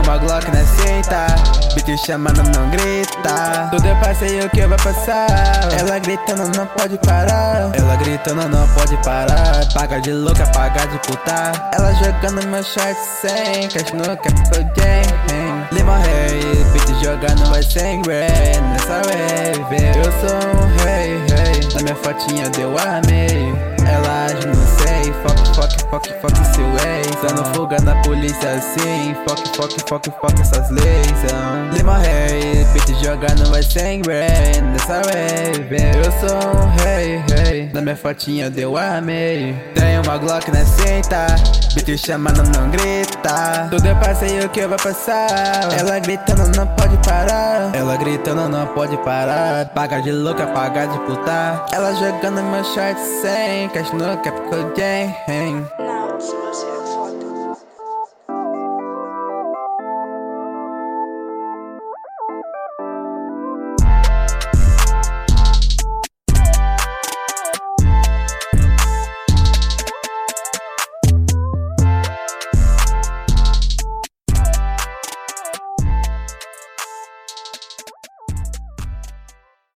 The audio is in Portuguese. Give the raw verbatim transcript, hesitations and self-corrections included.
uma Glock na cinta, beat chamando, não grita. Tudo eu passei, o que vai passar? Ela gritando, não pode parar. Ela gritando, não pode parar. Paga de louca, paga de puta. Ela jogando meu short sem cash no Capital Jam. Lima Rei, beat jogando vai sem rain. Nessa rave, eu sou um rei, rei. Na minha fotinha deu amei. Ela age, não sei. Foque, foque, foque, foque seu ex. Dando fuga na polícia assim. Foque, foque, foque, foque essas leis. Lima Rei, beat jogando vai sem rain. Nessa rave, eu sou um rei, rei. Na minha fotinha deu amei. Tem uma Glock na cinta, beat chamando, não grita. Tudo eu passei, o que vai passar? Ela gritando, não pode parar. Ela gritando, não pode parar. Paga de louca, paga de puta. Ela jogando meu short sem cash no Capital Jam. Now it's